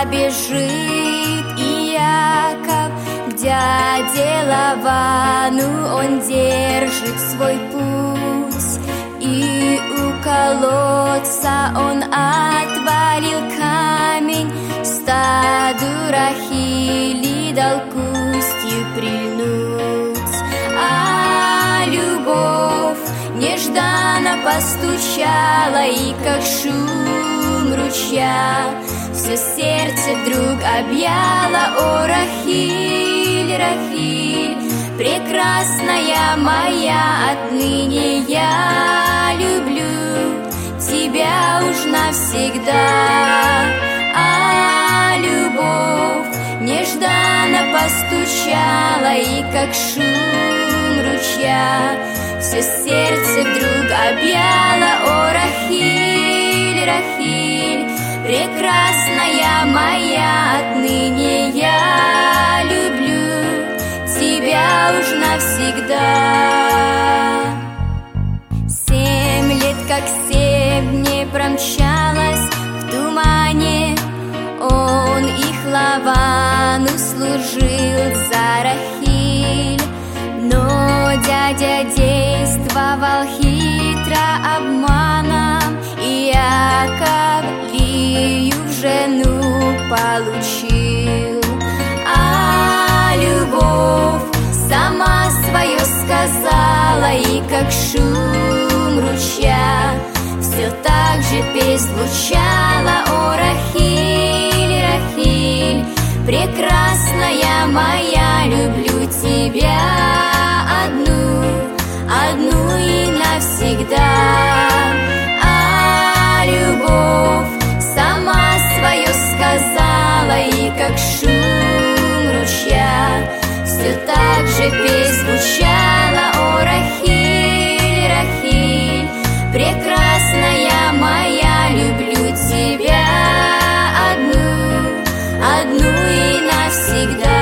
побежит Иаков к дяде Лавану, он держит свой путь, и у колодца он отвалил камень, стаду Рахили дал к устью прильнуть. А любовь нежданно постучала, и как шум ручья все сердце вдруг объяло. О, Рахиль, Рахиль, прекрасная моя, отныне я люблю тебя уж навсегда. А любовь нежданно постучала, и как шум ручья все сердце вдруг объяло. О, Рахиль, Рахиль, прекрасная моя, отныне я люблю тебя уж навсегда. 7 лет, как 7 дней промчалось в тумане, он их Лавану служил за Рахиль. Но дядя действовал хитро обманом, и Иаков Лию в жену получил. А любовь сама свое сказала, и как шум ручья все так же песнь звучала. О, Рахиль, Рахиль, прекрасная моя, люблю тебя одну, одну и навсегда. А любовь сама свое сказала, и как шум ручья все так же песнь звучала. О, Рахиль, Рахиль, прекрасная моя, люблю тебя одну, одну и навсегда.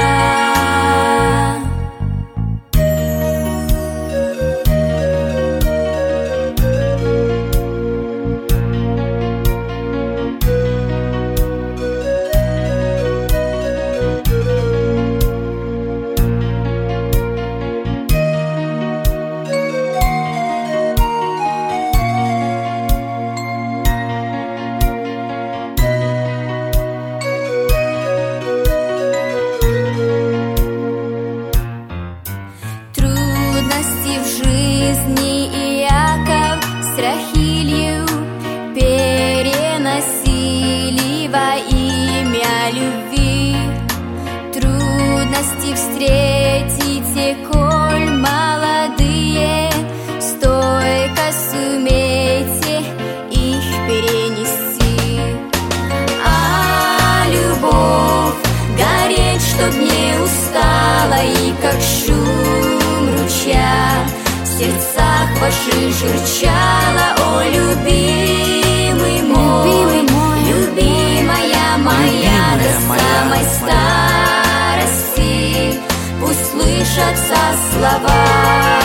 Трудности в жизни Иаков с Рахилью переносили во имя любви. Трудности встретите, коль молодые, стойко сумейте их перенести. А любовь гореть, чтоб не устала, и как шум ручья в сердцах ваших журчала. О, любимый мой, любимая моя, до самой старости пусть слышатся слова.